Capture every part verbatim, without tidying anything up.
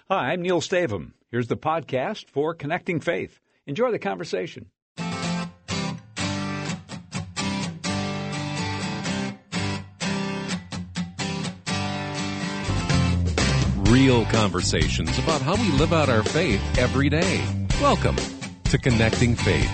Hi, I'm Neil Stavum. Here's the podcast for Connecting Faith. Enjoy the conversation. Real conversations about how we live out our faith every day. Welcome to Connecting Faith.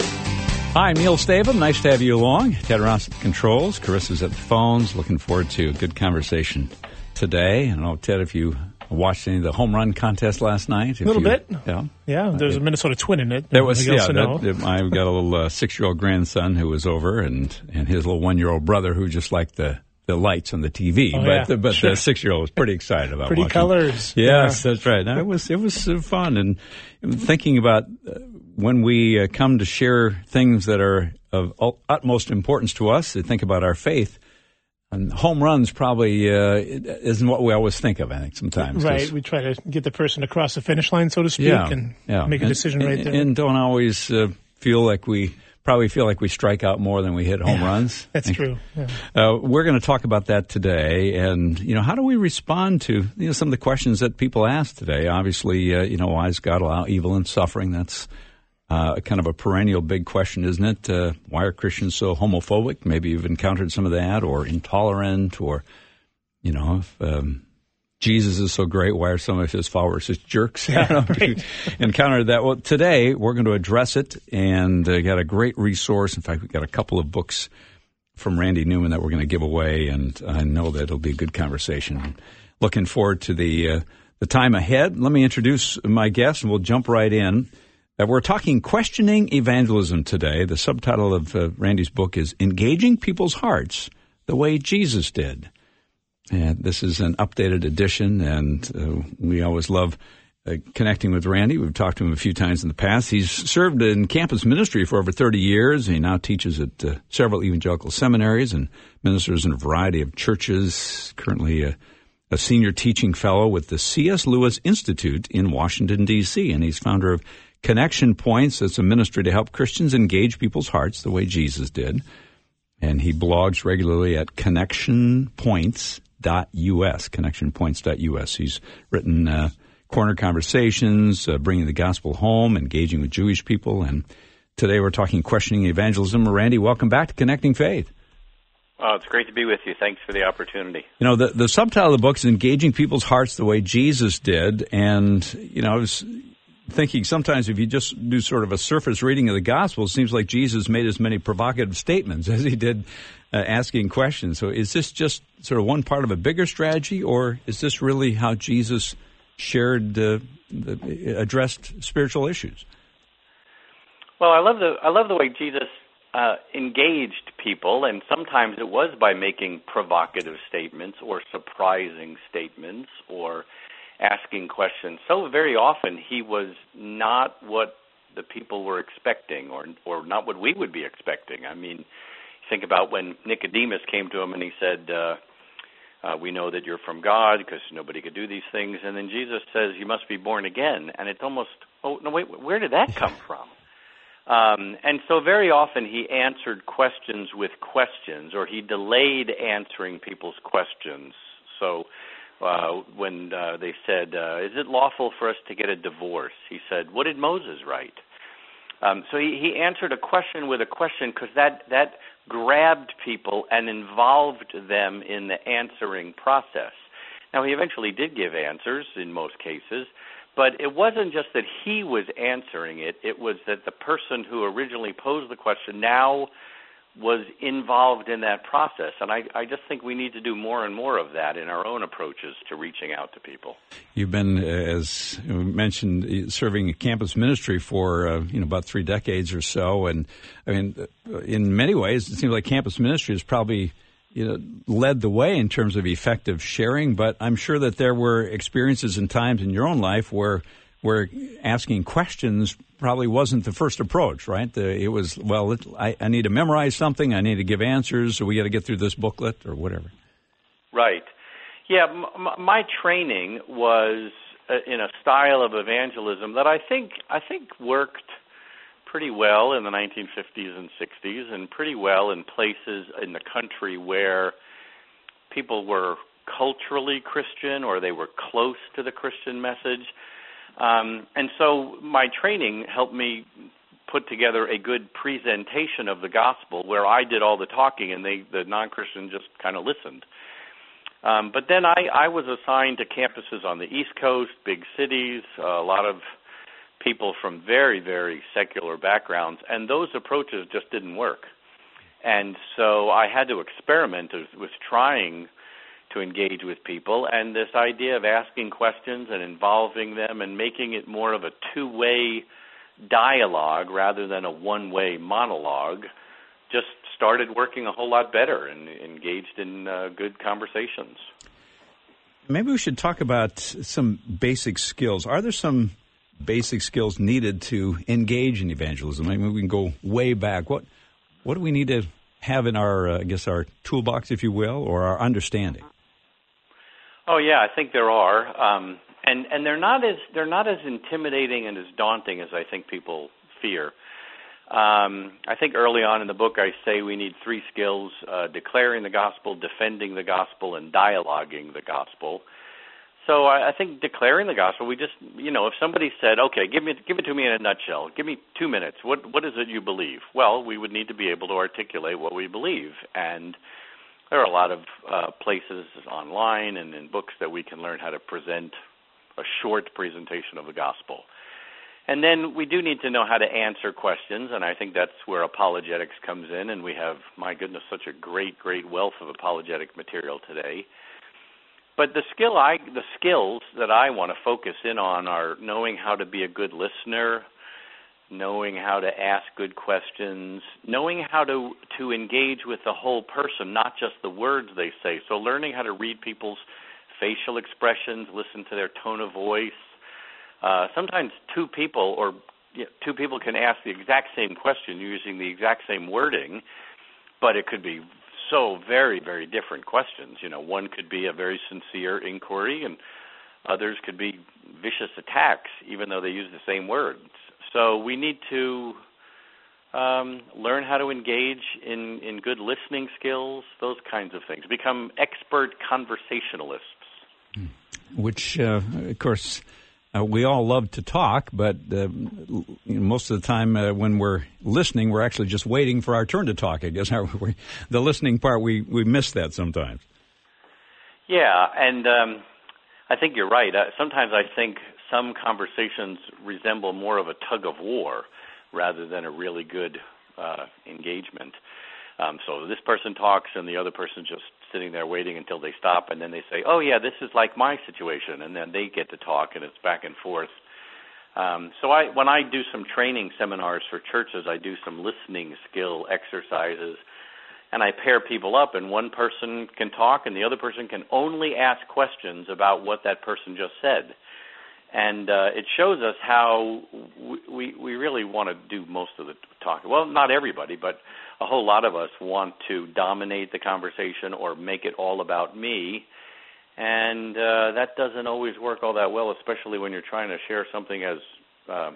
Hi, I'm Neil Stavum. Nice to have you along. Ted Ross at the controls. Carissa's at the phones. Looking forward to a good conversation today. I don't know, Ted, if you watched any of the home run contest last night. A little you, bit. Yeah. Yeah, there's uh, a Minnesota Twin in it. There was, yeah. That, that, I've got a little uh, six-year-old grandson who was over, and, and his little one-year-old brother who just liked the the lights on the T V, oh, but yeah. the, but sure. the six-year-old was pretty excited about pretty watching. colors. Yes, yeah. That's right. Now, it was it was uh, fun, and thinking about uh, when we uh, come to share things that are of utmost importance to us, to think about our faith. And home runs probably uh, isn't what we always think of. I think sometimes, right? We try to get the person across the finish line, so to speak, yeah, and yeah. make a and, decision right and, there. And don't always uh, feel like we. Probably feel like we strike out more than we hit home yeah, runs. That's true. Yeah. Uh, we're going to talk about that today, and you know, how do we respond to you know some of the questions that people ask today? Obviously, uh, you know, why does God allow evil and suffering? That's uh, kind of a perennial big question, isn't it? Uh, why are Christians so homophobic? Maybe you've encountered some of that, or intolerant, or you know, if, um, Jesus is so great, why are some of his followers just jerks? Yeah, I don't know if right. you encountered that. Well, today we're going to address it, and uh, got a great resource. In fact, we've got a couple of books from Randy Newman that we're going to give away, and I know that it'll be a good conversation. Looking forward to the uh, the time ahead. Let me introduce my guest, and we'll jump right in. Uh, we're talking questioning evangelism today. The subtitle of uh, Randy's book is Engaging People's Hearts the Way Jesus Did. And this is an updated edition, and uh, we always love uh, connecting with Randy. We've talked to him a few times in the past. He's served in campus ministry for over thirty years. He now teaches at uh, several evangelical seminaries and ministers in a variety of churches. Currently a, a senior teaching fellow with the C S. Lewis Institute in Washington, D C, and he's founder of Connection Points. That's a ministry to help Christians engage people's hearts the way Jesus did. And he blogs regularly at connection points dot U S, connection points dot U S. He's written uh, Corner Conversations, uh, Bringing the Gospel Home, Engaging with Jewish People, and today we're talking Questioning Evangelism. Randy, welcome back to Connecting Faith. Oh, it's great to be with you. Thanks for the opportunity. You know, the, the subtitle of the book is Engaging People's Hearts the Way Jesus Did, and, you know, I was thinking sometimes if you just do sort of a surface reading of the Gospel, it seems like Jesus made as many provocative statements as he did uh, asking questions. So is this just sort of one part of a bigger strategy, or is this really how Jesus shared, uh, the, addressed spiritual issues? Well, I love the I love the way Jesus uh, engaged people, and sometimes it was by making provocative statements or surprising statements or asking questions. So very often he was not what the people were expecting, or or not what we would be expecting. I mean, think about when Nicodemus came to him and he said, uh, uh, we know that you're from God because nobody could do these things. And then Jesus says, you must be born again. And it's almost, oh, no, wait, where did that come from? Um, and so very often he answered questions with questions, or he delayed answering people's questions. So uh, when uh, they said, uh, is it lawful for us to get a divorce? He said, what did Moses write? Um, so he, he answered a question with a question because that, that grabbed people and involved them in the answering process. Now, he eventually did give answers in most cases, but it wasn't just that he was answering it. It was that the person who originally posed the question now was involved in that process. And I, I just think we need to do more and more of that in our own approaches to reaching out to people. You've been, as you mentioned, serving campus ministry for uh, you know about three decades or so. And I mean, in many ways, it seems like campus ministry has probably you know led the way in terms of effective sharing. But I'm sure that there were experiences and times in your own life where where asking questions probably wasn't the first approach, right? The, it was, well, it, I, I need to memorize something, I need to give answers, so we got to get through this booklet or whatever. Right. Yeah, m- my training was uh, in a style of evangelism that I think I think worked pretty well in the nineteen fifties and sixties, and pretty well in places in the country where people were culturally Christian or they were close to the Christian message. Um, and so my training helped me put together a good presentation of the gospel where I did all the talking and they, the non-Christian just kind of listened. Um, but then I, I was assigned to campuses on the East Coast, big cities, uh, a lot of people from very, very secular backgrounds, and those approaches just didn't work. And so I had to experiment with trying to engage with people, and this idea of asking questions and involving them and making it more of a two-way dialogue rather than a one-way monologue just started working a whole lot better and engaged in uh, good conversations. Maybe we should talk about some basic skills. Are there some basic skills needed to engage in evangelism? Maybe we can go way back. What what do we need to have in our, uh, I guess, our toolbox, if you will, or our understanding? Oh yeah, I think there are, um, and and they're not as they're not as intimidating and as daunting as I think people fear. Um, I think early on in the book I say we need three skills: uh, declaring the gospel, defending the gospel, and dialoguing the gospel. So I, I think declaring the gospel, we just, you know, if somebody said, okay, give me, give it to me in a nutshell, give me two minutes, what, what is it you believe? Well, we would need to be able to articulate what we believe. And there are a lot of uh, places online and in books that we can learn how to present a short presentation of the gospel. And then we do need to know how to answer questions, and I think that's where apologetics comes in, and we have, my goodness, such a great, great wealth of apologetic material today. But the skill I, the skills that I want to focus in on are knowing how to be a good listener, knowing how to ask good questions, knowing how to, to engage with the whole person, not just the words they say. So learning how to read people's facial expressions, listen to their tone of voice. Uh, sometimes two people or you know, two people can ask the exact same question using the exact same wording, but it could be so very, very different questions. You know, one could be a very sincere inquiry, and others could be vicious attacks, even though they use the same words. So we need to um, learn how to engage in, in good listening skills, those kinds of things. Become expert conversationalists. Which, uh, of course, uh, we all love to talk, but uh, you know, most of the time uh, when we're listening, we're actually just waiting for our turn to talk. I guess we, the listening part, we, we miss that sometimes. Yeah, and um, I think you're right. Uh, sometimes I think some conversations resemble more of a tug of war rather than a really good uh, engagement. Um, so this person talks and the other person's just sitting there waiting until they stop, and then they say, oh, yeah, this is like my situation, and then they get to talk, and it's back and forth. Um, so I, when I do some training seminars for churches, I do some listening skill exercises, and I pair people up, and one person can talk, and the other person can only ask questions about what that person just said. And uh, it shows us how we we really want to do most of the talking. Well, not everybody, but a whole lot of us want to dominate the conversation or make it all about me. And uh, that doesn't always work all that well, especially when you're trying to share something as uh,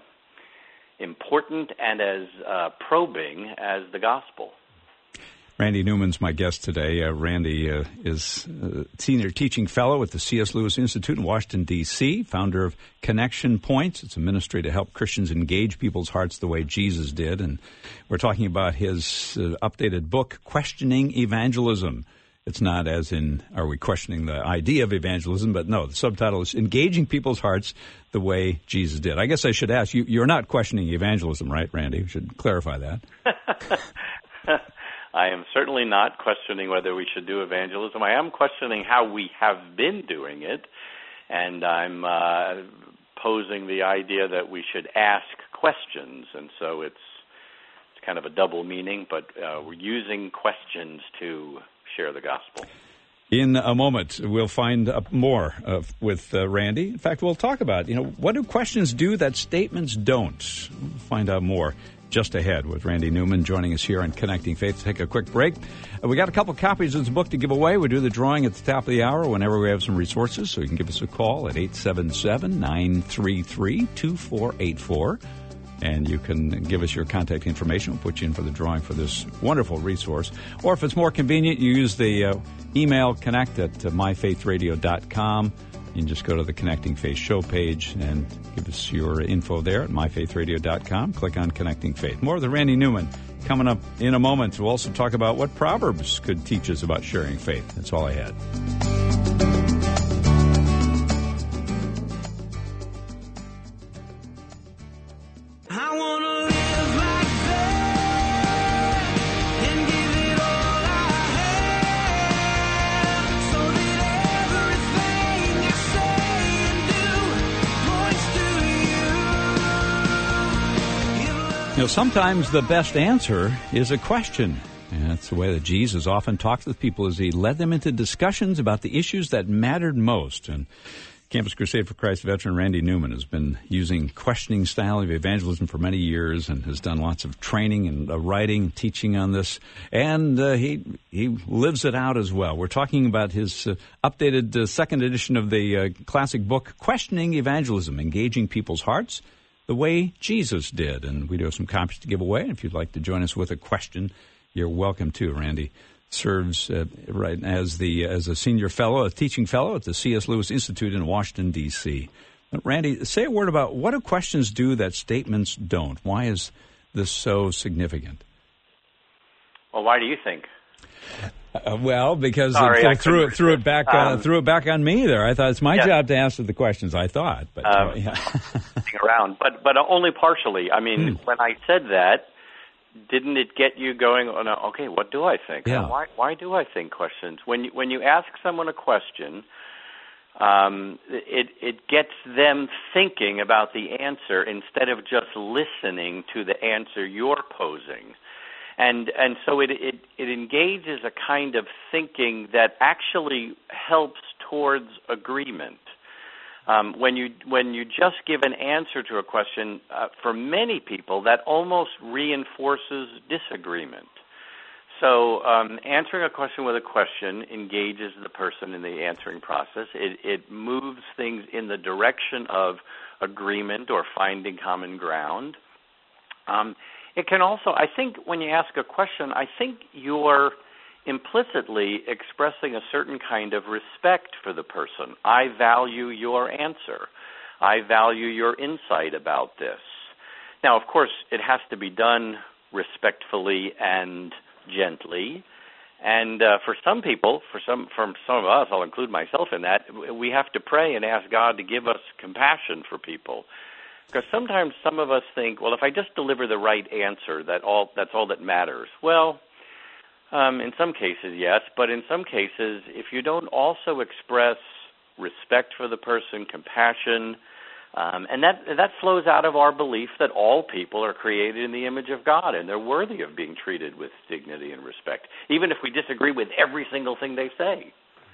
important and as uh, probing as the gospel. Randy Newman's my guest today. Uh, Randy uh, is a senior teaching fellow at the C S Lewis Institute in Washington, D C, founder of Connection Points. It's a ministry to help Christians engage people's hearts the way Jesus did. And we're talking about his uh, updated book, Questioning Evangelism. It's not as in, are we questioning the idea of evangelism? But no, the subtitle is Engaging People's Hearts the Way Jesus Did. I guess I should ask, you, you're not questioning evangelism, right, Randy? We should clarify that. I am certainly not questioning whether we should do evangelism. I am questioning how we have been doing it, and I'm uh, posing the idea that we should ask questions, and so it's it's kind of a double meaning, but uh, we're using questions to share the gospel. In a moment, we'll find uh, more uh, with uh, Randy. In fact, we'll talk about, you know, what do questions do that statements don't? We'll find out more just ahead with Randy Newman joining us here on Connecting Faith. Take a quick break. Uh, we got a couple copies of this book to give away. We do the drawing at the top of the hour whenever we have some resources, so you can give us a call at eight seven seven, nine three three, two four eight four. And you can give us your contact information. We'll put you in for the drawing for this wonderful resource. Or if it's more convenient, you use the uh, email connect at uh, my faith radio dot com. You can just go to the Connecting Faith show page and give us your info there at my faith radio dot com. Click on Connecting Faith. More with Randy Newman coming up in a moment. We'll also talk about what Proverbs could teach us about sharing faith. That's all I had. You know, sometimes the best answer is a question. And that's the way that Jesus often talks with people as he led them into discussions about the issues that mattered most. And Campus Crusade for Christ veteran Randy Newman has been using questioning style of evangelism for many years and has done lots of training and uh, writing and teaching on this. And uh, he he lives it out as well. We're talking about his uh, updated uh, second edition of the uh, classic book, Questioning Evangelism, Engaging People's Hearts the way Jesus did. And we do have some copies to give away. And if you'd like to join us with a question, you're welcome to. Randy serves uh, right as the as a senior fellow, a teaching fellow at the C S Lewis Institute in Washington, D C But Randy, say a word about what do questions do that statements don't? Why is this so significant? Well, why do you think? Uh, well, because Sorry, it threw it threw it back uh, um, threw it back on me there. I thought it's my yes. job to answer the questions. I thought, but um, uh, yeah. around, but but only partially. I mean, hmm. when I said that, didn't it get you going? Oh, no, okay, what do I think? Yeah. Why why do I think questions? When you, when you ask someone a question, um, it it gets them thinking about the answer instead of just listening to the answer you're posing. And and so it, it it engages a kind of thinking that actually helps towards agreement. Um, when you when you just give an answer to a question, uh, for many people that almost reinforces disagreement. So um, answering a question with a question engages the person in the answering process. It it moves things in the direction of agreement or finding common ground. Um, It can also, I think, when you ask a question, I think you're implicitly expressing a certain kind of respect for the person. I value your answer. I value your insight about this. Now, of course, it has to be done respectfully and gently. And uh, for some people, for some, for some of us, I'll include myself in that, we have to pray and ask God to give us compassion for people. Because sometimes some of us think, well, if I just deliver the right answer, that all that's all that matters. Well, um, in some cases, yes, but in some cases, if you don't also express respect for the person, compassion, um, and that that flows out of our belief that all people are created in the image of God and they're worthy of being treated with dignity and respect, even if we disagree with every single thing they say.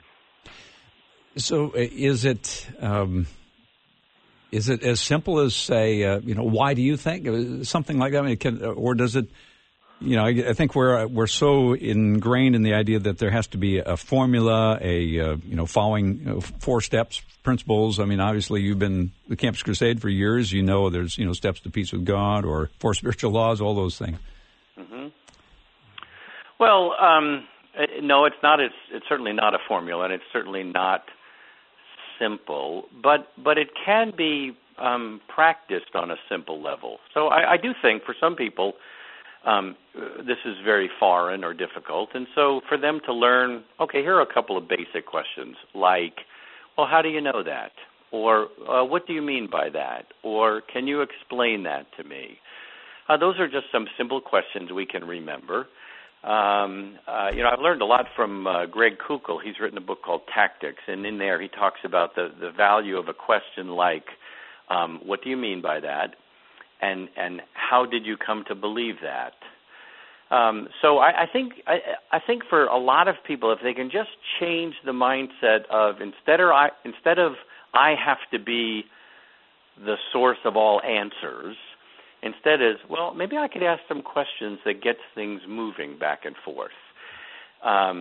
So, is it? Um Is it as simple as, say, uh, you know, why do you think? Something like that? I mean, can, or does it, you know, I, I think we're we're so ingrained in the idea that there has to be a formula, a, uh, you know, following you know, four steps, principles. I mean, obviously you've been the Campus Crusade for years. You know there's, you know, steps to peace with God or four spiritual laws, all those things. Mm-hmm. Well, um, no, it's not. It's, it's certainly not a formula, and it's certainly not simple, but but it can be um, practiced on a simple level. So I, I do think for some people um, this is very foreign or difficult, and so for them to learn, okay, here are a couple of basic questions like, well, how do you know that? Or uh, what do you mean by that? Or can you explain that to me? Uh, those are just some simple questions we can remember. Um, uh, you know, I've learned a lot from uh, Greg Koukl. He's written a book called Tactics, and in there he talks about the, the value of a question like, um, what do you mean by that? And and how did you come to believe that? Um, so I, I think I, I think for a lot of people, if they can just change the mindset of instead of I, instead of I have to be the source of all answers, instead is, well, maybe I could ask some questions that gets things moving back and forth. Um,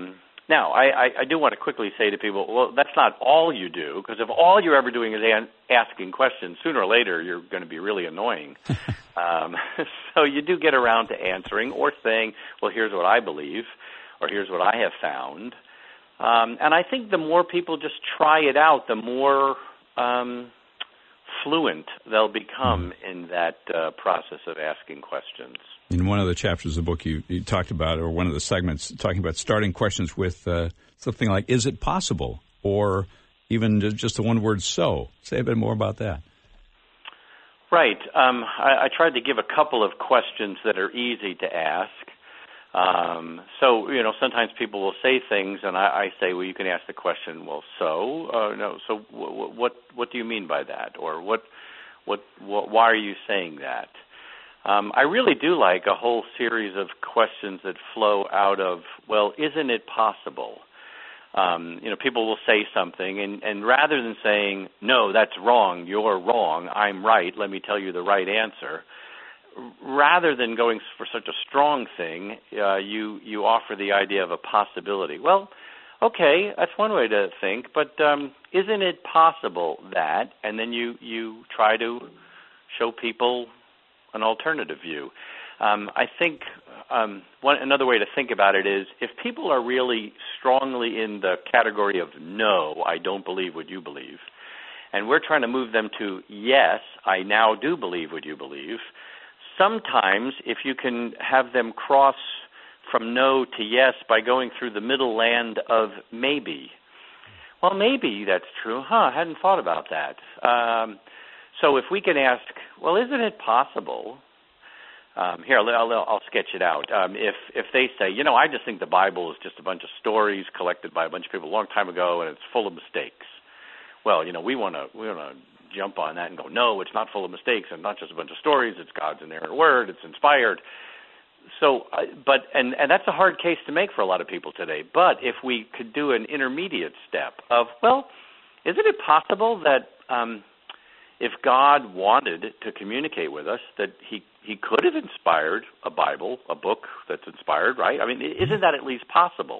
now, I, I, I do want to quickly say to people, well, that's not all you do, because if all you're ever doing is an, asking questions, sooner or later you're going to be really annoying. um, so you do get around to answering or saying, well, here's what I believe, or here's what I have found. Um, and I think the more people just try it out, the more um, fluent they'll become in that uh, process of asking questions. In one of the chapters of the book, you, you talked about, or one of the segments, talking about starting questions with uh, something like, is it possible? Or even just the one word, so. Say a bit more about that. Right. Um, I, I tried to give a couple of questions that are easy to ask. Um, so, you know, sometimes people will say things, and I, I say, well, you can ask the question, well, so? Uh, no, so w- what what do you mean by that? Or what, what, what why are you saying that? Um, I really do like a whole series of questions that flow out of, well, isn't it possible? Um, you know, people will say something, and, and rather than saying, no, that's wrong, you're wrong, I'm right, let me tell you the right answer, rather than going for such a strong thing, uh, you, you offer the idea of a possibility. Well, okay, that's one way to think, but um, isn't it possible that, and then you, you try to show people an alternative view. Um, I think um, one another way to think about it is if people are really strongly in the category of no, I don't believe what you believe, and we're trying to move them to yes, I now do believe what you believe, sometimes if you can have them cross from no to yes by going through the middle land of maybe. Well, maybe that's true. Huh, I hadn't thought about that. Um, So if we can ask, well, isn't it possible? Um, here, I'll, I'll, I'll sketch it out. Um, if if they say, you know, I just think the Bible is just a bunch of stories collected by a bunch of people a long time ago, and it's full of mistakes. Well, you know, we want to we want to jump on that and go, no, it's not full of mistakes, and not just a bunch of stories. It's God's inerrant word. It's inspired. So, uh, but and and that's a hard case to make for a lot of people today. But if we could do an intermediate step of, well, isn't it possible that um, if God wanted to communicate with us, that he, he could have inspired a Bible, a book that's inspired, right? I mean, isn't that at least possible?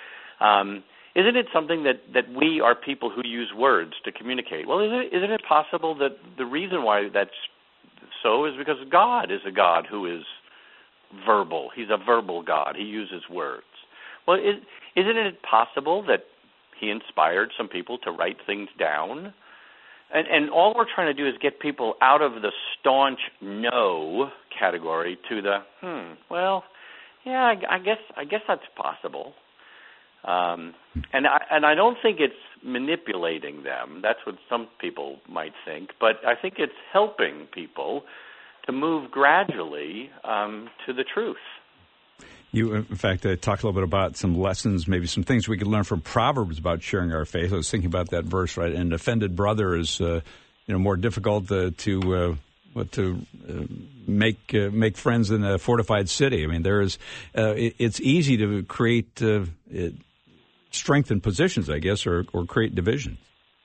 Um, isn't it something that, that we are people who use words to communicate? Well, isn't it, isn't it possible that the reason why that's so is because God is a God who is verbal. He's a verbal God. He uses words. Well, is, isn't it possible that he inspired some people to write things down? And, and all we're trying to do is get people out of the staunch no category to the, hmm, well, yeah, I, I guess I guess that's possible. Um, and I, and I don't think it's manipulating them. That's what some people might think. But I think it's helping people to move gradually um, to the truth. You, in fact, uh, talked a little bit about some lessons, maybe some things we could learn from Proverbs about sharing our faith. I was thinking about that verse, right? An offended brother is, uh, you know, more difficult uh, to uh, what to uh, make uh, make friends in a fortified city. I mean, there is. Uh, it, it's easy to create uh, it, strengthen positions, I guess, or or create divisions.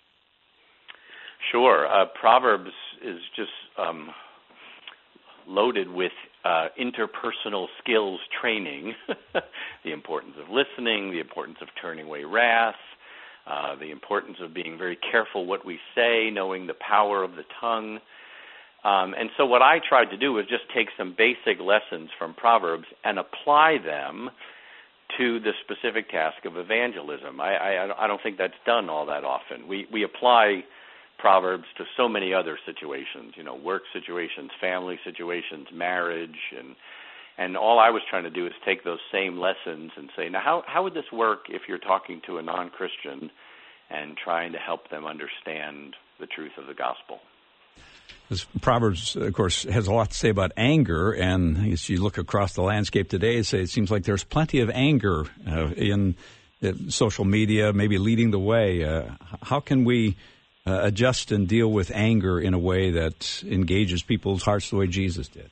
Sure, uh, Proverbs is just um, loaded with Uh, interpersonal skills training, the importance of listening, the importance of turning away wrath, uh, the importance of being very careful what we say, knowing the power of the tongue. Um, and so what I tried to do was just take some basic lessons from Proverbs and apply them to the specific task of evangelism. I, I, I don't think that's done all that often. We, we apply Proverbs to so many other situations, you know, work situations, family situations, marriage, and and all I was trying to do is take those same lessons and say, now, how, how would this work if you're talking to a non-Christian and trying to help them understand the truth of the gospel? This Proverbs, of course, has a lot to say about anger, and as you look across the landscape today, it seems like there's plenty of anger uh, in uh, social media, maybe leading the way. Uh, how can we Uh, adjust and deal with anger in a way that engages people's hearts the way Jesus did?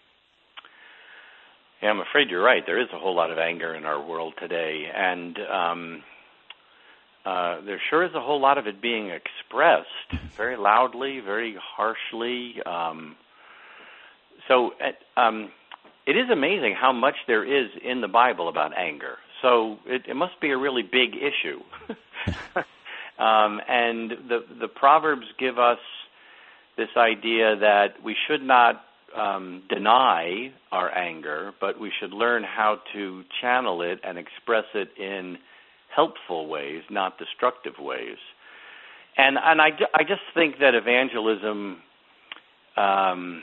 Yeah, I'm afraid you're right. There is a whole lot of anger in our world today, and um, uh, there sure is a whole lot of it being expressed very loudly, very harshly. Um, so um, it is amazing how much there is in the Bible about anger. So it, it must be a really big issue. um, and the the Proverbs give us this idea that we should not um, deny our anger, but we should learn how to channel it and express it in helpful ways, not destructive ways. And and I, I just think that evangelism um,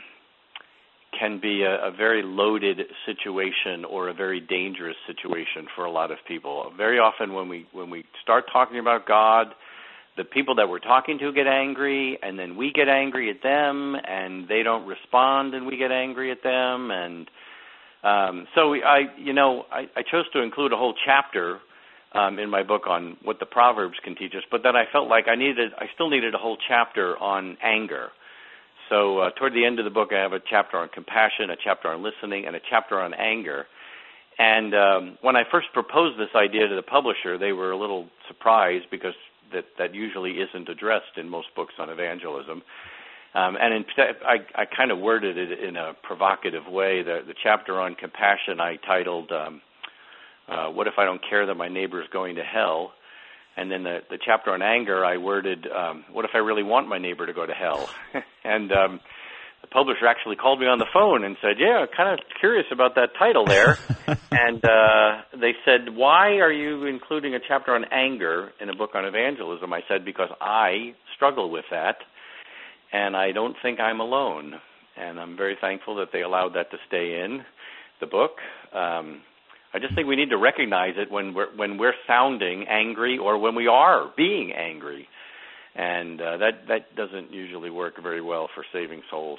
can be a, a very loaded situation or a very dangerous situation for a lot of people. Very often when we when we start talking about God, the people that we're talking to get angry, and then we get angry at them, and they don't respond, and we get angry at them. And um, so I, you know, I, I chose to include a whole chapter Um, in my book on what the Proverbs can teach us, but then I felt like I needed, I still needed a whole chapter on anger. So uh, toward the end of the book, I have a chapter on compassion, a chapter on listening, and a chapter on anger. And um, when I first proposed this idea to the publisher, they were a little surprised because that, that usually isn't addressed in most books on evangelism. Um, and in, I, I kind of worded it in a provocative way. The, the chapter on compassion I titled, um, Uh, what if I don't care that my neighbor is going to hell? And then the, the chapter on anger, I worded, um, what if I really want my neighbor to go to hell? and um, the publisher actually called me on the phone and said, yeah, kind of curious about that title there. and uh, they said, why are you including a chapter on anger in a book on evangelism? I said, because I struggle with that, and I don't think I'm alone. And I'm very thankful that they allowed that to stay in the book. Um I just think we need to recognize it when we're when we're sounding angry or when we are being angry, and uh, that that doesn't usually work very well for saving souls.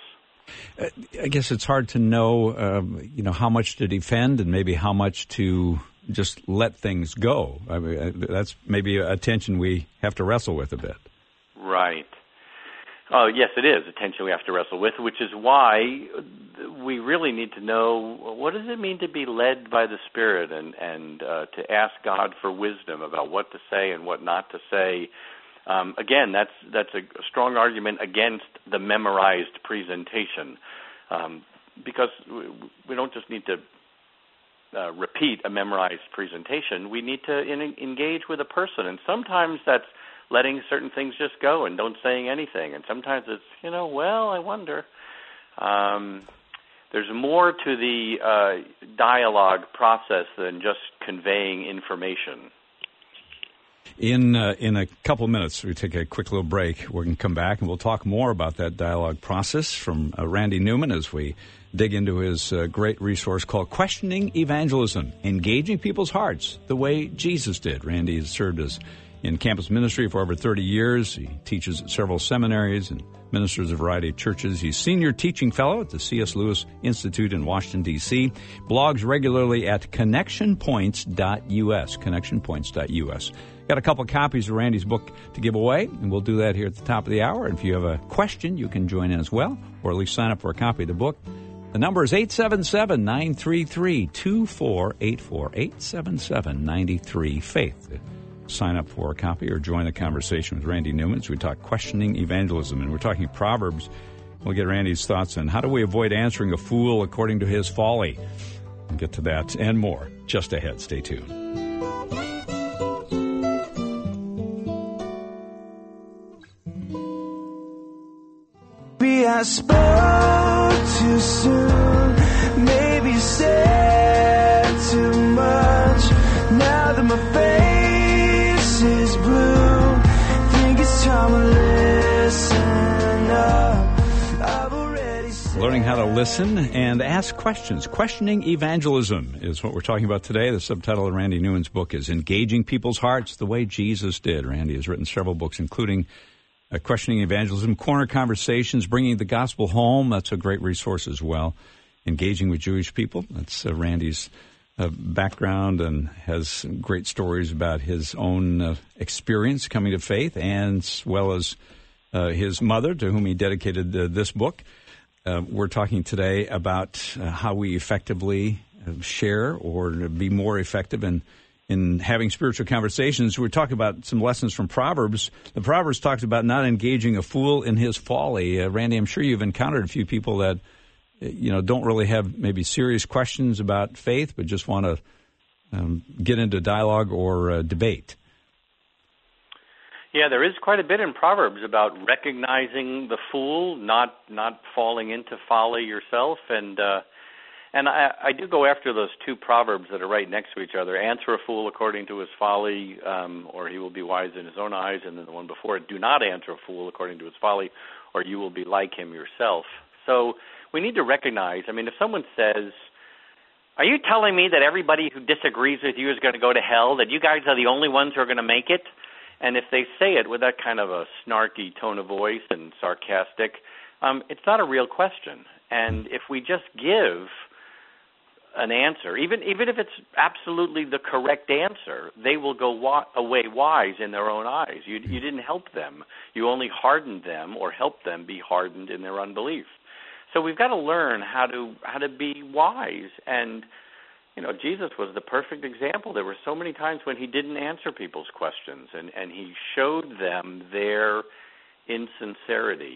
I guess it's hard to know, um, you know, how much to defend and maybe how much to just let things go. I mean, that's maybe a tension we have to wrestle with a bit. Right. Oh, yes, it is a tension we have to wrestle with, which is why we really need to know what does it mean to be led by the Spirit and, and uh, to ask God for wisdom about what to say and what not to say. Um, again, that's that's a strong argument against the memorized presentation um, because we don't just need to uh, repeat a memorized presentation. We need to in- engage with a person, and sometimes that's letting certain things just go and don't saying anything. And sometimes it's, you know, well, I wonder. Um, there's more to the uh, dialogue process than just conveying information. In uh, in a couple of minutes, we take a quick little break. We're going to come back, and we'll talk more about that dialogue process from uh, Randy Newman as we dig into his uh, great resource called Questioning Evangelism, Engaging People's Hearts the Way Jesus Did. Randy has served as in campus ministry for over thirty years. He teaches at several seminaries and ministers a variety of churches. He's senior teaching fellow at the C S Lewis Institute in Washington, D C Blogs regularly at connection points dot U S, connection points dot U S. Got a couple copies of Randy's book to give away, and we'll do that here at the top of the hour. And if you have a question, you can join in as well, or at least sign up for a copy of the book. The number is eight seven seven, nine three three, two four eight four, eight seven seven, nine three, faith. Sign up for a copy or join the conversation with Randy Newman as we talk questioning evangelism. And we're talking Proverbs. We'll get Randy's thoughts on how do we avoid answering a fool according to his folly. We'll get to that and more just ahead. Stay tuned. Maybe I spoke too soon. Maybe said too much. Now that my face is blue, think it's time to listen up. I've already said Learning how to listen and ask questions. Questioning Evangelism is what we're talking about today. The subtitle of Randy Newman's book is Engaging People's Hearts the Way Jesus Did. Randy has written several books, including uh, Questioning Evangelism, Corner Conversations, Bringing the Gospel Home. That's a great resource as well. Engaging with Jewish People. That's uh, Randy's Uh, background and has great stories about his own uh, experience coming to faith, and as well as uh, his mother, to whom he dedicated uh, this book. Uh, we're talking today about uh, how we effectively uh, share or be more effective in, in having spiritual conversations. We're talking about some lessons from Proverbs. The Proverbs talks about not engaging a fool in his folly. Uh, Randy, I'm sure you've encountered a few people that you know, don't really have maybe serious questions about faith, but just want to um, get into dialogue or uh, debate. Yeah, there is quite a bit in Proverbs about recognizing the fool, not not falling into folly yourself, and uh, and I, I do go after those two proverbs that are right next to each other. Answer a fool according to his folly, um, or he will be wise in his own eyes, and then the one before it, do not answer a fool according to his folly, or you will be like him yourself. So we need to recognize, I mean, if someone says, are you telling me that everybody who disagrees with you is going to go to hell, that you guys are the only ones who are going to make it? And if they say it with that kind of a snarky tone of voice and sarcastic, um, it's not a real question. And if we just give an answer, even even if it's absolutely the correct answer, they will go wa- away wise in their own eyes. You, you didn't help them. You only hardened them or helped them be hardened in their unbelief. So we've got to learn how to how to be wise. And you know, Jesus was the perfect example. There were so many times when he didn't answer people's questions, and, and he showed them their insincerity.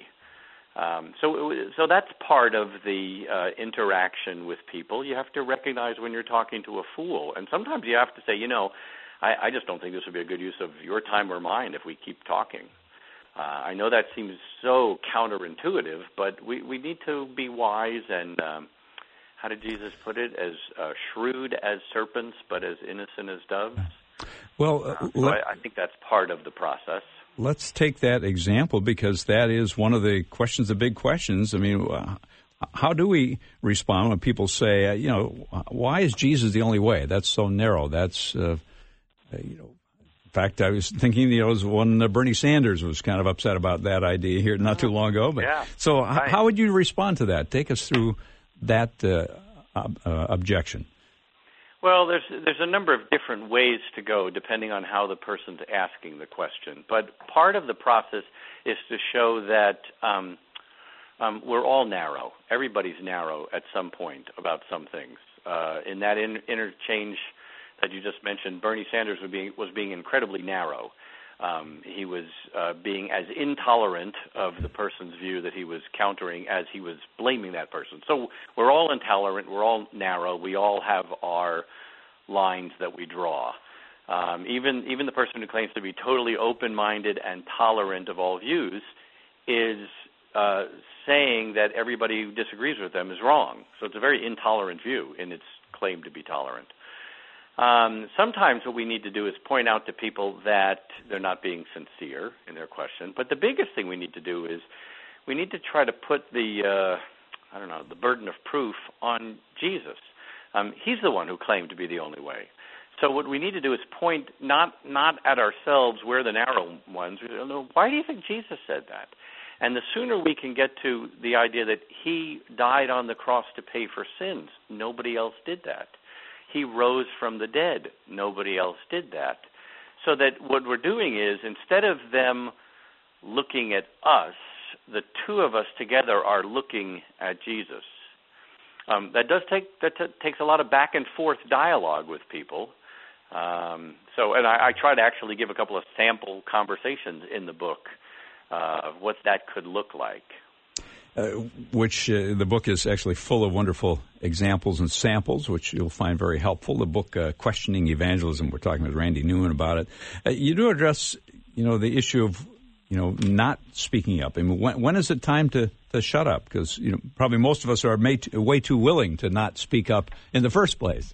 Um, so, so that's part of the uh, interaction with people. You have to recognize when you're talking to a fool, and sometimes you have to say, you know, I, I just don't think this would be a good use of your time or mine if we keep talking. Uh, I know that seems so counterintuitive, but we, we need to be wise and. Um, How did Jesus put it? As uh, shrewd as serpents, but as innocent as doves? Well, uh, uh, so let, I, I think that's part of the process. Let's take that example, because that is one of the questions, the big questions. I mean, uh, how do we respond when people say, uh, you know, why is Jesus the only way? That's so narrow. That's, uh, you know, in fact, I was thinking, you know, it was when uh, Bernie Sanders was kind of upset about that idea here not too long ago. But yeah, so right. h- how would you respond to that? Take us through that uh, ob- uh, objection. Well, there's there's a number of different ways to go depending on how the person's asking the question. But part of the process is to show that um, um, we're all narrow. Everybody's narrow at some point about some things. Uh, in that in- interchange that you just mentioned, Bernie Sanders was being, was being incredibly narrow. Um, he was uh, being as intolerant of the person's view that he was countering as he was blaming that person. So we're all intolerant. We're all narrow. We all have our lines that we draw. Um, even even the person who claims to be totally open-minded and tolerant of all views is uh, saying that everybody who disagrees with them is wrong. So it's a very intolerant view in its claim to be tolerant. Um, sometimes what we need to do is point out to people that they're not being sincere in their question. But the biggest thing we need to do is we need to try to put the, uh, I don't know, the burden of proof on Jesus. Um, he's the one who claimed to be the only way. So what we need to do is point not not at ourselves, we're the narrow ones. Why do you think Jesus said that? And the sooner we can get to the idea that he died on the cross to pay for sins, nobody else did that. He rose from the dead. Nobody else did that. So that what we're doing is, instead of them looking at us, the two of us together are looking at Jesus. Um, that does take that t- takes a lot of back and forth dialogue with people. Um, so, and I, I try to actually give a couple of sample conversations in the book uh, of what that could look like. Uh, which uh, the book is actually full of wonderful examples and samples, which you'll find very helpful. The book, uh, Questioning Evangelism, we're talking with Randy Newman about it. Uh, you do address, you know, the issue of, you know, not speaking up. I mean, when, when is it time to, to shut up? Because, you know, probably most of us are made, way too willing to not speak up in the first place.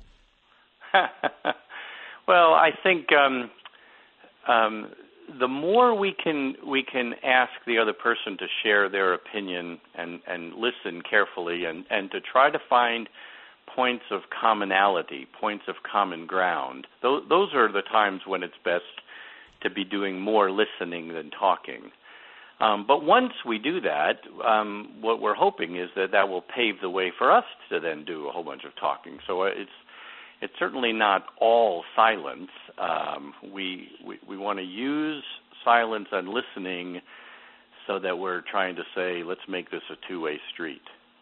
Well, I think um, um, the more we can we can ask the other person to share their opinion and, and listen carefully and, and to try to find points of commonality, points of common ground, those, those are the times when it's best to be doing more listening than talking. Um, but once we do that, um, what we're hoping is that that will pave the way for us to then do a whole bunch of talking. So it's It's certainly not all silence. Um, we we, we want to use silence and listening so that we're trying to say, let's make this a two-way street.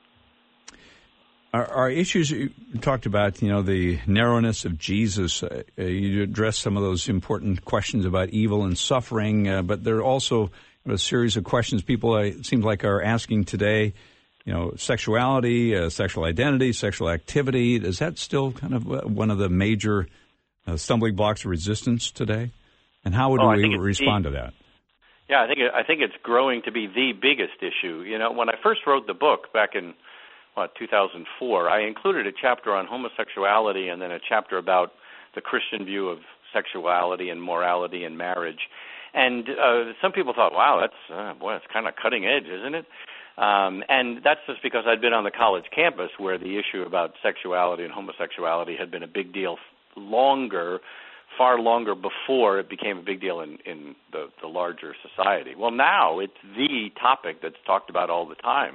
Our, our issues you talked about, you know, the narrowness of Jesus. Uh, you addressed some of those important questions about evil and suffering, uh, but there are also a series of questions people, uh, it seems like, are asking today. You know, sexuality, uh, sexual identity, sexual activity. Is that still kind of one of the major uh, stumbling blocks of resistance today? And how would oh, we respond the, to that? Yeah, I think it, I think it's growing to be the biggest issue. You know, when I first wrote the book back in what two thousand four, I included a chapter on homosexuality and then a chapter about the Christian view of sexuality and morality in marriage. And uh, some people thought, wow, that's uh, boy, that's kind of cutting edge, isn't it? Um, and that's just because I'd been on the college campus where the issue about sexuality and homosexuality had been a big deal longer, far longer before it became a big deal in, in the, the larger society. Well, now it's the topic that's talked about all the time.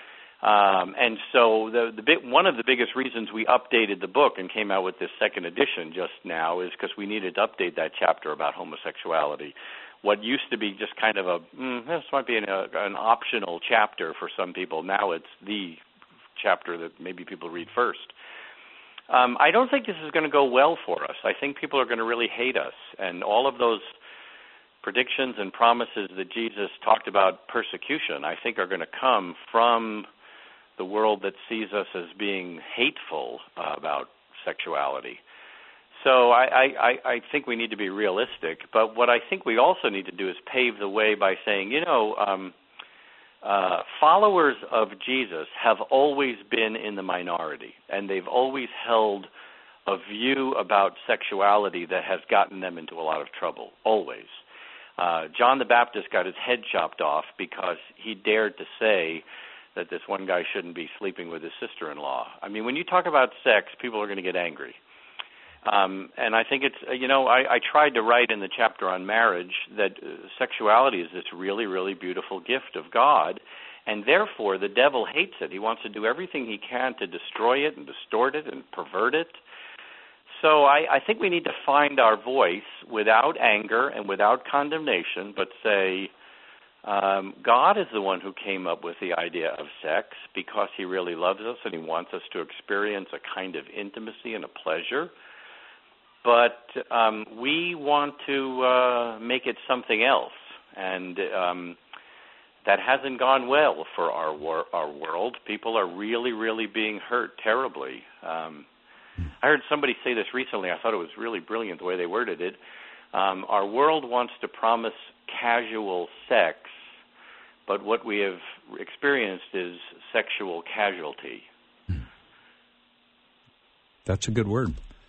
Um, and so the, the bit, one of the biggest reasons we updated the book and came out with this second edition just now is because we needed to update that chapter about homosexuality. What used to be just kind of a, mm, this might be an, uh, an optional chapter for some people. Now it's the chapter that maybe people read first. Um, I don't think this is going to go well for us. I think people are going to really hate us. And all of those predictions and promises that Jesus talked about persecution, I think are going to come from the world that sees us as being hateful uh, about sexuality. So I, I, I think we need to be realistic. But what I think we also need to do is pave the way by saying, you know, um, uh, followers of Jesus have always been in the minority, and they've always held a view about sexuality that has gotten them into a lot of trouble, always. Uh, John the Baptist got his head chopped off because he dared to say that this one guy shouldn't be sleeping with his sister-in-law. I mean, when you talk about sex, people are going to get angry. Um, and I think it's, you know, I, I tried to write in the chapter on marriage that uh, sexuality is this really, really beautiful gift of God, and therefore the devil hates it. He wants to do everything he can to destroy it and distort it and pervert it. So I, I think we need to find our voice without anger and without condemnation, but say, um, God is the one who came up with the idea of sex because he really loves us and he wants us to experience a kind of intimacy and a pleasure. But um, we want to uh, make it something else, and um, that hasn't gone well for our wor- our world. People are really, really being hurt terribly. Um, I heard somebody say this recently. I thought it was really brilliant the way they worded it. Um, our world wants to promise casual sex, but what we have experienced is sexual casualty. That's a good word.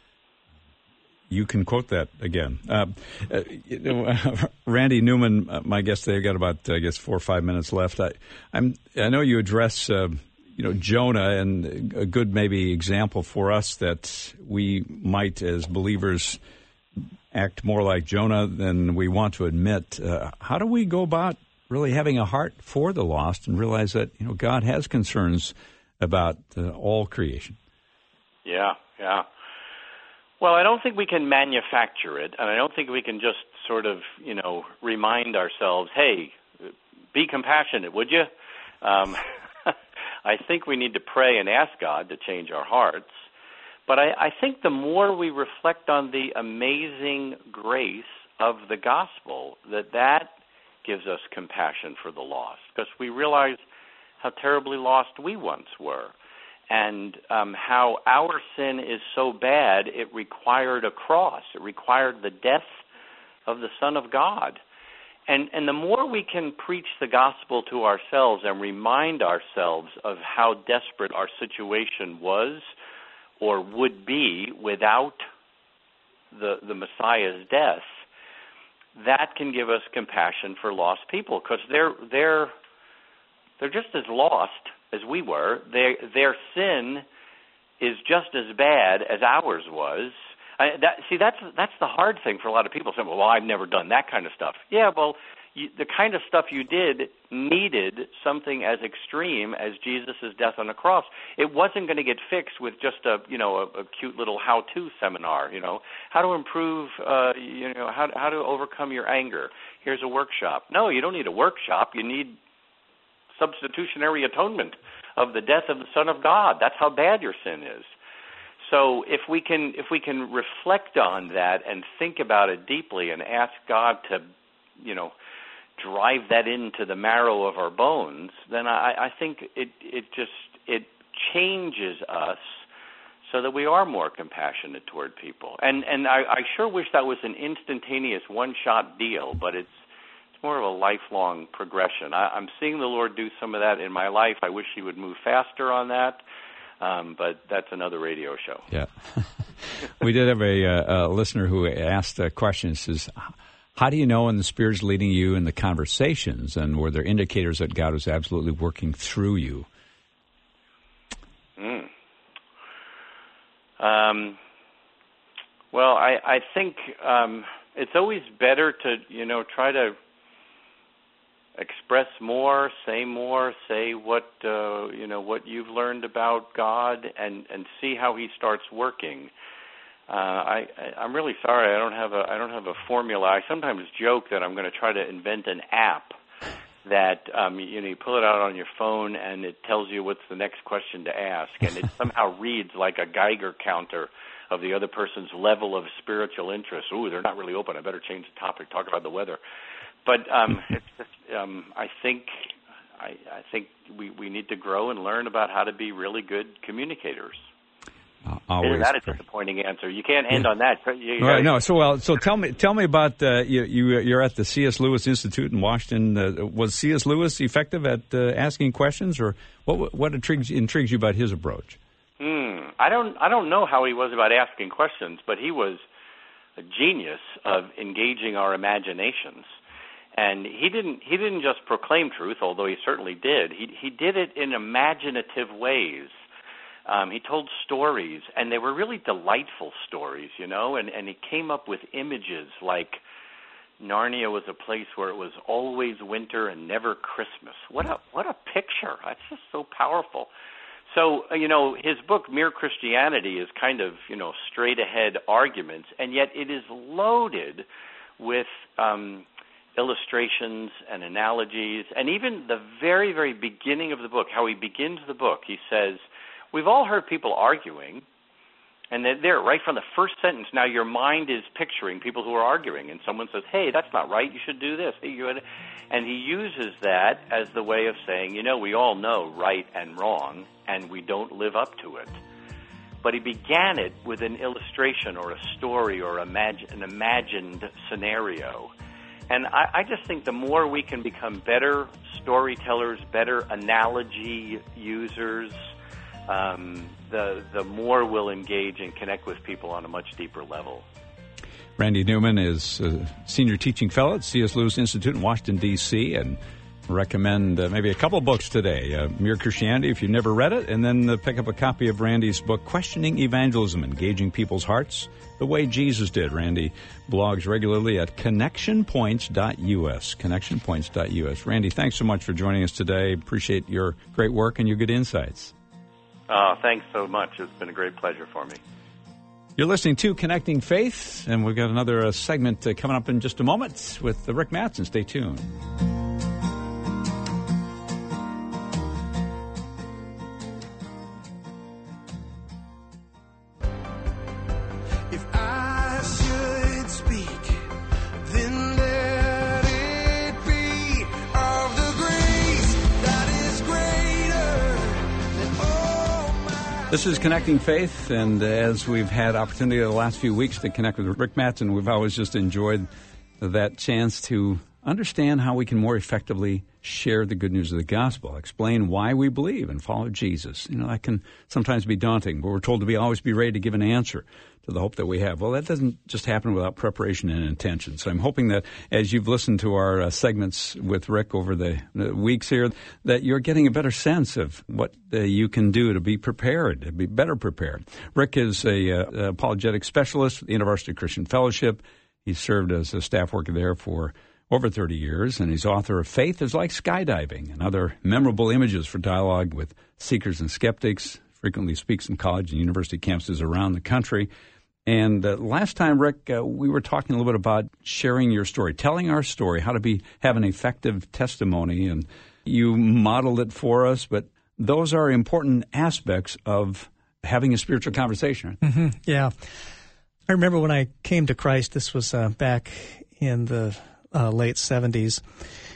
You can quote that again. Uh, uh, you know, uh, Randy Newman, uh, my guest, they've got about, I guess, four or five minutes left. I, I'm, I know you address, uh, you know, Jonah, and a good maybe example for us that we might, as believers, act more like Jonah than we want to admit. Uh, how do we go about really having a heart for the lost and realize that, you know, God has concerns about uh, all creation? Yeah, yeah. Well, I don't think we can manufacture it, and I don't think we can just sort of, you know, remind ourselves, hey, be compassionate, would you? Um, I think we need to pray and ask God to change our hearts. But I, I think the more we reflect on the amazing grace of the gospel, that that gives us compassion for the lost, because we realize how terribly lost we once were. And um, how our sin is so bad, it required a cross. It required the death of the Son of God. And, and the more we can preach the gospel to ourselves and remind ourselves of how desperate our situation was or would be without the, the Messiah's death, that can give us compassion for lost people, because they're, they're, they're just as lost as we were. Their, their sin is just as bad as ours was. I, that, see, that's that's the hard thing for a lot of people. Saying, well, I've never done that kind of stuff. Yeah, well, you, the kind of stuff you did needed something as extreme as Jesus' death on the cross. It wasn't going to get fixed with just a, you know, a, a cute little how-to seminar, you know, how to improve, uh, you know, how, how to overcome your anger. Here's a workshop. No, you don't need a workshop. You need substitutionary atonement of the death of the Son of God. That's how bad your sin is. So if we can if we can reflect on that and think about it deeply and ask God to, you know, drive that into the marrow of our bones, then I, I think it it just it changes us so that we are more compassionate toward people. And and I, I sure wish that was an instantaneous one-shot deal, but it's it's more of a lifelong progression. I, I'm seeing the Lord do some of that in my life. I wish He would move faster on that, um, but that's another radio show. Yeah. We did have a, a listener who asked a question. Says, how do you know when the Spirit's leading you in the conversations, and were there indicators that God was absolutely working through you? Mm. Um, well, I, I think um, it's always better to, you know, try to express more, say more, say what, uh, you know, what you've learned about God, and, and see how He starts working. Uh, I, I, I'm really sorry. I don't have a I don't have a formula. I sometimes joke that I'm going to try to invent an app that um, you know you pull it out on your phone and it tells you what's the next question to ask, and it somehow reads like a Geiger counter of the other person's level of spiritual interest. Ooh, they're not really open. I better change the topic. Talk about the weather. But um, it's just, um, I think I, I think we, we need to grow and learn about how to be really good communicators. Uh, always. That is a disappointing answer. You can't end on that. You, you right, no. So well. So tell me. Tell me about uh, you. You. You're at the C S. Lewis Institute in Washington. Uh, was C S. Lewis effective at uh, asking questions, or what? What intrigues intrigues you about his approach? Hmm. I don't. I don't know how he was about asking questions, but he was a genius of engaging our imaginations. And he didn't. He didn't just proclaim truth, although he certainly did. He he did it in imaginative ways. Um, he told stories, and they were really delightful stories, you know, and, and he came up with images like Narnia was a place where it was always winter and never Christmas. What a what a picture. That's just so powerful. So, you know, his book, Mere Christianity, is kind of, you know, straight-ahead arguments, and yet it is loaded with um, illustrations and analogies, and even the very, very beginning of the book, how he begins the book, he says, we've all heard people arguing, and they're there right from the first sentence. Now your mind is picturing people who are arguing, and someone says, hey, that's not right, you should do this. Hey, you and he uses that as the way of saying, you know, we all know right and wrong, and we don't live up to it. But he began it with an illustration or a story or imag- an imagined scenario. And I, I just think the more we can become better storytellers, better analogy users, Um, the the more we'll engage and connect with people on a much deeper level. Randy Newman is a senior teaching fellow at C S. Lewis Institute in Washington, D C, and recommend uh, maybe a couple of books today. Uh, Mere Christianity, if you've never read it, and then uh, pick up a copy of Randy's book, Questioning Evangelism, Engaging People's Hearts the Way Jesus Did. Randy blogs regularly at connection points dot U S, connection points dot U S. Randy, thanks so much for joining us today. Appreciate your great work and your good insights. Uh, thanks so much. It's been a great pleasure for me. You're listening to Connecting Faith, and we've got another uh, segment uh, coming up in just a moment with uh, Rick Mattson. Stay tuned. If I should speak, then let it be of the grace that is greater than all my... This is Connecting Faith, and as we've had opportunity the last few weeks to connect with Rick Mattson, we've always just enjoyed that chance to understand how we can more effectively share the good news of the gospel, explain why we believe and follow Jesus. You know, that can sometimes be daunting, but we're told to be always be ready to give an answer to the hope that we have. Well, that doesn't just happen without preparation and intention. So I'm hoping that as you've listened to our uh, segments with Rick over the, the weeks here, that you're getting a better sense of what uh, you can do to be prepared, to be better prepared. Rick is a uh, apologetic specialist at the University Christian Fellowship. He served as a staff worker there for over thirty years, and he's author of Faith is Like Skydiving and other memorable images for dialogue with seekers and skeptics, frequently speaks in college and university campuses around the country. And uh, last time, Rick, uh, we were talking a little bit about sharing your story, telling our story, how to be have an effective testimony, and you modeled it for us, but those are important aspects of having a spiritual conversation. Mm-hmm. Yeah. I remember when I came to Christ, this was uh, back in the Uh, late seventies,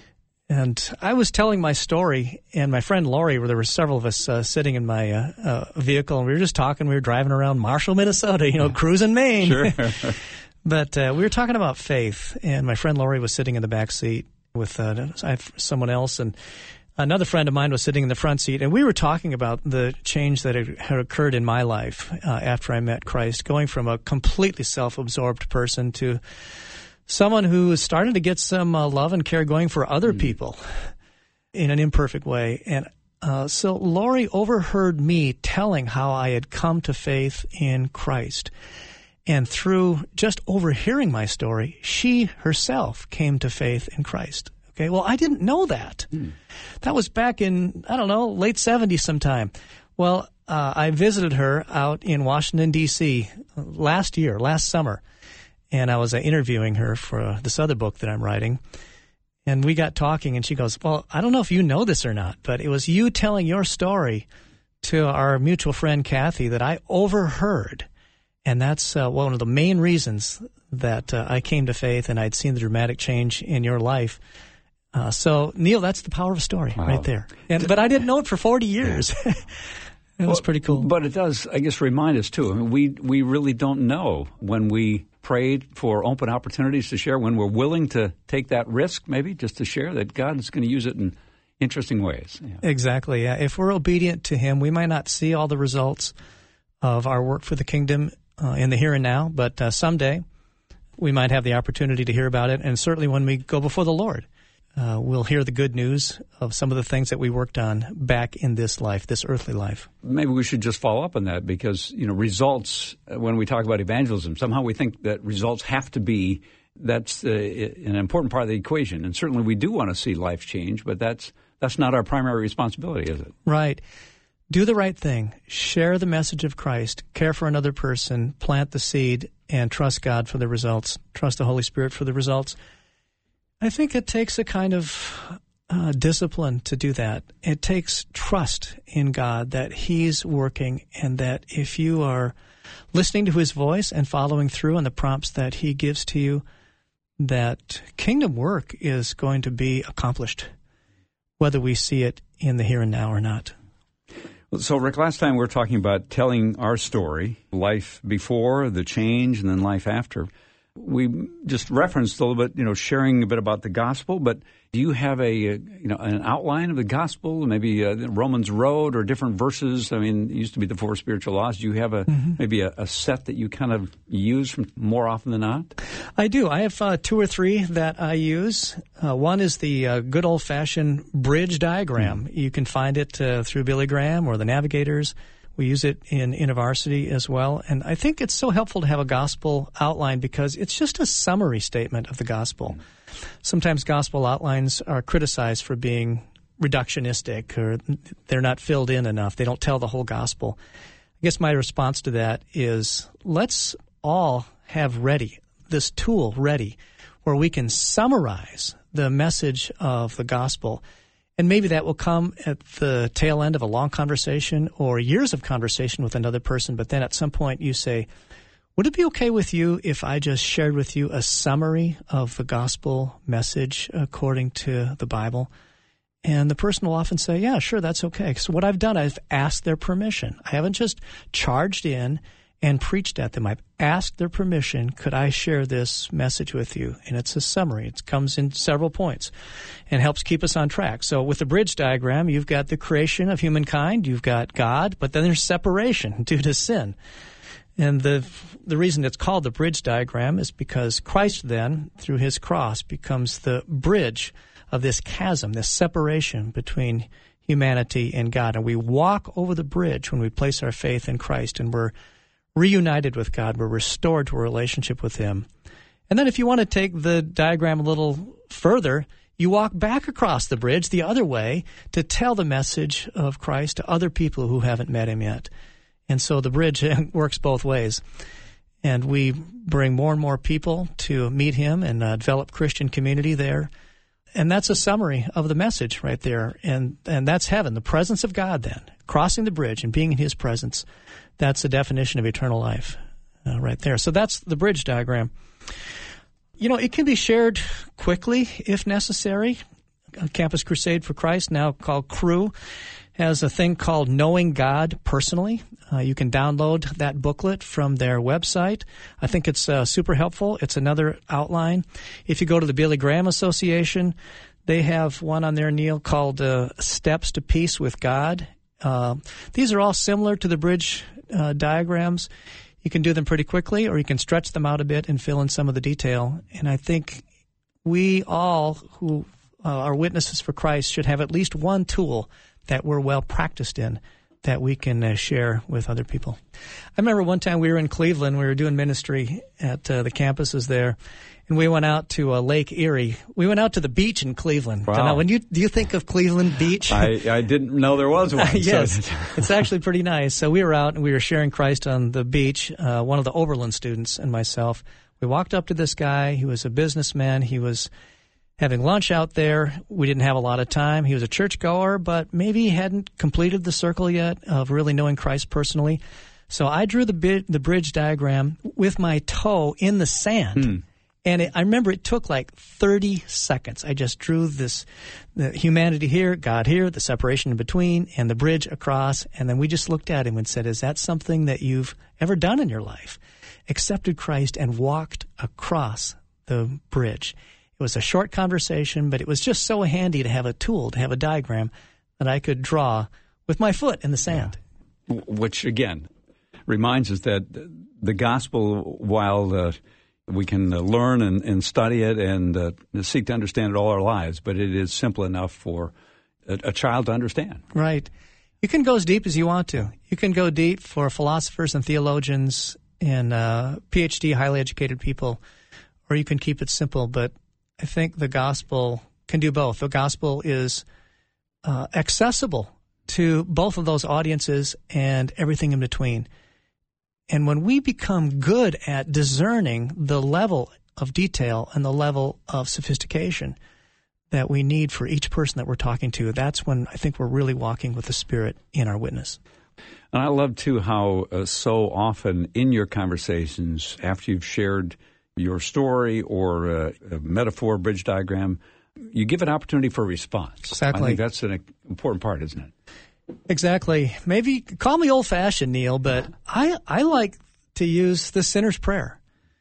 And I was telling my story, and my friend Lori, where there were several of us uh, sitting in my uh, uh, vehicle, and we were just talking. We were driving around Marshall, Minnesota, you know, cruising Maine. Sure. But uh, we were talking about faith, and my friend Lori was sitting in the back seat with uh, someone else, and another friend of mine was sitting in the front seat, and we were talking about the change that had occurred in my life uh, after I met Christ, going from a completely self-absorbed person to someone who is starting to get some uh, love and care going for other mm. people in an imperfect way. And uh, so Lori overheard me telling how I had come to faith in Christ. And through just overhearing my story, she herself came to faith in Christ. Okay, well, I didn't know that. Mm. That was back in, I don't know, late seventies sometime. Well, uh, I visited her out in Washington, D C last year, last summer. And I was uh, interviewing her for uh, this other book that I'm writing. And we got talking, and she goes, well, I don't know if you know this or not, but it was you telling your story to our mutual friend Kathy that I overheard. And that's uh, one of the main reasons that uh, I came to faith, and I'd seen the dramatic change in your life. Uh, so, Neil, that's the power of a story wow. right there. And, but I didn't know it for forty years. It was well, pretty cool. But it does, I guess, remind us, too. I mean, we, we really don't know when we prayed for open opportunities to share, when we're willing to take that risk, maybe, just to share, that God is going to use it in interesting ways. Yeah. Exactly. Yeah. If we're obedient to Him, we might not see all the results of our work for the kingdom uh, in the here and now, but uh, someday we might have the opportunity to hear about it, and certainly when we go before the Lord, uh, we'll hear the good news of some of the things that we worked on back in this life, this earthly life. Maybe we should just follow up on that, because, you know, results, when we talk about evangelism, somehow we think that results have to be, that's uh, an important part of the equation. And certainly we do want to see life change, but that's that's not our primary responsibility, is it? Right. Do the right thing. Share the message of Christ. Care for another person. Plant the seed and trust God for the results. Trust the Holy Spirit for the results. I think it takes a kind of uh, discipline to do that. It takes trust in God that He's working, and that if you are listening to His voice and following through on the prompts that He gives to you, that kingdom work is going to be accomplished, whether we see it in the here and now or not. So, Rick, last time we were talking about telling our story, life before, the change, and then life after. We just referenced a little bit, you know, sharing a bit about the gospel, but do you have a, you know, an outline of the gospel, maybe uh, Romans Road or different verses? I mean, it used to be the four spiritual laws. Do you have a mm-hmm. maybe a, a set that you kind of use from more often than not? I do. I have uh, two or three that I use. Uh, one is the uh, good old-fashioned bridge diagram. Mm-hmm. You can find it uh, through Billy Graham or the Navigators. We use it in InterVarsity as well. And I think it's so helpful to have a gospel outline, because it's just a summary statement of the gospel. Sometimes gospel outlines are criticized for being reductionistic, or they're not filled in enough. They don't tell the whole gospel. I guess my response to that is, let's all have ready, this tool ready, where we can summarize the message of the gospel. And maybe that will come at the tail end of a long conversation or years of conversation with another person. But then at some point you say, would it be okay with you if I just shared with you a summary of the gospel message according to the Bible? And the person will often say, yeah, sure, that's okay. So what I've done, I've asked their permission. I haven't just charged in and preached at them. I've asked their permission, could I share this message with you? And it's a summary. It comes in several points and helps keep us on track. So with the bridge diagram, you've got the creation of humankind, you've got God, but then there's separation due to sin. And the the reason it's called the bridge diagram is because Christ then, through His cross, becomes the bridge of this chasm, this separation between humanity and God. And we walk over the bridge when we place our faith in Christ, and we're reunited with God. We're restored to a relationship with Him. And then if you want to take the diagram a little further, you walk back across the bridge the other way to tell the message of Christ to other people who haven't met Him yet. And so the bridge works both ways. And we bring more and more people to meet Him and uh, develop Christian community there. And that's a summary of the message right there. And and that's heaven, the presence of God then, crossing the bridge and being in His presence. That's the definition of eternal life uh, right there. So that's the bridge diagram. You know, it can be shared quickly if necessary. Campus Crusade for Christ, now called Cru, has a thing called Knowing God Personally. Uh, you can download that booklet from their website. I think it's uh, super helpful. It's another outline. If you go to the Billy Graham Association, they have one on there, Neil, called uh, Steps to Peace with God. Uh, these are all similar to the bridge uh, diagrams. You can do them pretty quickly, or you can stretch them out a bit and fill in some of the detail. And I think we all who uh, are witnesses for Christ should have at least one tool that we're well practiced in that we can uh, share with other people. I remember one time we were in Cleveland. We were doing ministry at uh, the campuses there, and we went out to uh, Lake Erie. We went out to the beach in Cleveland. Wow. Now, when you do you think of Cleveland Beach? I, I didn't know there was one. Yes, So. it's actually pretty nice. So we were out and we were sharing Christ on the beach. Uh, one of the Oberlin students and myself, we walked up to this guy. He was a businessman. He was having lunch out there. We didn't have a lot of time. He was a churchgoer, but maybe he hadn't completed the circle yet of really knowing Christ personally. So I drew the bi- the bridge diagram with my toe in the sand. Hmm. And it, I remember it took like thirty seconds. I just drew this, the humanity here, God here, the separation in between, and the bridge across. And then we just looked at him and said, is that something that you've ever done in your life? Accepted Christ and walked across the bridge. It was a short conversation, but it was just so handy to have a tool, to have a diagram that I could draw with my foot in the sand. Yeah. Which, again, reminds us that the gospel, while uh, we can uh, learn and, and study it and uh, seek to understand it all our lives, but it is simple enough for a, a child to understand. Right. You can go as deep as you want to. You can go deep for philosophers and theologians and uh, P H D, highly educated people, or you can keep it simple, but I think the gospel can do both. The gospel is uh, accessible to both of those audiences and everything in between. And when we become good at discerning the level of detail and the level of sophistication that we need for each person that we're talking to, that's when I think we're really walking with the Spirit in our witness. And I love, too, how uh, so often in your conversations, after you've shared your story or uh, a metaphor, bridge diagram, you give an opportunity for a response. Exactly. I think that's an important part, isn't it? Exactly. Maybe call me old-fashioned, Neil, but I I like to use the sinner's prayer.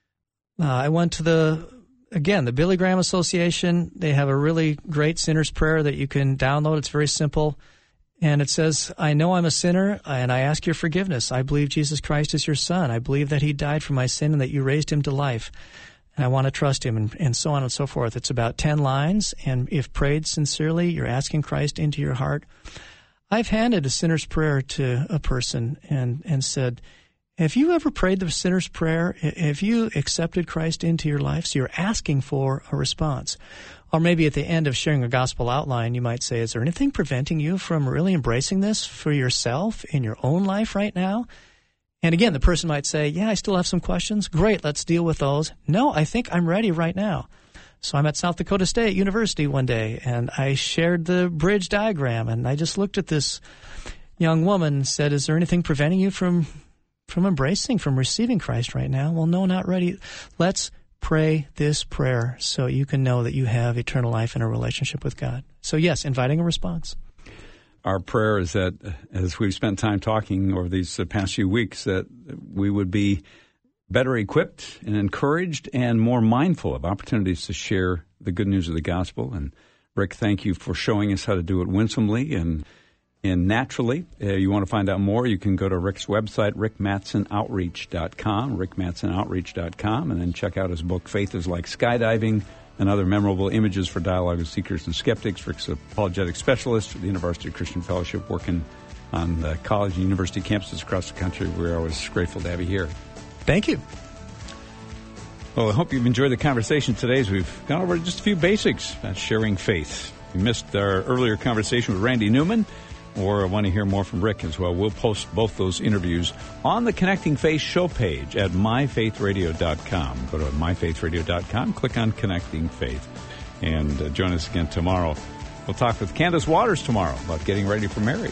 Uh, I went to the, again, the Billy Graham Association. They have a really great sinner's prayer that you can download. It's very simple. And it says, I know I'm a sinner, and I ask your forgiveness. I believe Jesus Christ is your Son. I believe that he died for my sin and that you raised him to life. And I want to trust him, and, and so on and so forth. It's about ten lines, and if prayed sincerely, you're asking Christ into your heart. I've handed a sinner's prayer to a person and, and said, have you ever prayed the sinner's prayer? Have you accepted Christ into your life? So you're asking for a response. Or maybe at the end of sharing a gospel outline, you might say, is there anything preventing you from really embracing this for yourself in your own life right now? And again, the person might say, yeah, I still have some questions. Great, let's deal with those. No, I think I'm ready right now. So I'm at South Dakota State University one day, and I shared the bridge diagram, and I just looked at this young woman and said, is there anything preventing you from, from embracing, from receiving Christ right now? Well, no, not ready. Let's pray this prayer so you can know that you have eternal life in a relationship with God. So yes, inviting a response. Our prayer is that as we've spent time talking over these past few weeks, that we would be better equipped and encouraged and more mindful of opportunities to share the good news of the gospel. And Rick, thank you for showing us how to do it winsomely and and naturally. Uh, you want to find out more, you can go to Rick's website, rick mattson outreach dot com, rick mattson outreach dot com, and then check out his book, Faith is Like Skydiving, and other memorable images for dialogue with seekers and skeptics. Rick's an apologetic specialist for the University Christian Fellowship, working on the college and university campuses across the country. We're always grateful to have you here. Thank you. Well, I hope you've enjoyed the conversation today as we've gone over just a few basics about sharing faith. If you missed our earlier conversation with Randy Newman, or want to hear more from Rick as well, we'll post both those interviews on the Connecting Faith show page at my faith radio dot com. Go to my faith radio dot com, click on Connecting Faith, and uh, join us again tomorrow. We'll talk with Candace Waters tomorrow about getting ready for marriage.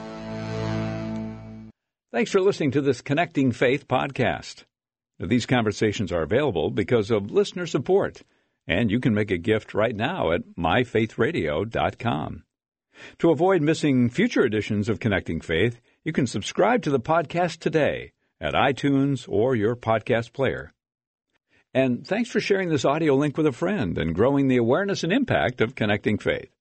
Thanks for listening to this Connecting Faith podcast. These conversations are available because of listener support. And you can make a gift right now at my faith radio dot com. To avoid missing future editions of Connecting Faith, you can subscribe to the podcast today at iTunes or your podcast player. And thanks for sharing this audio link with a friend and growing the awareness and impact of Connecting Faith.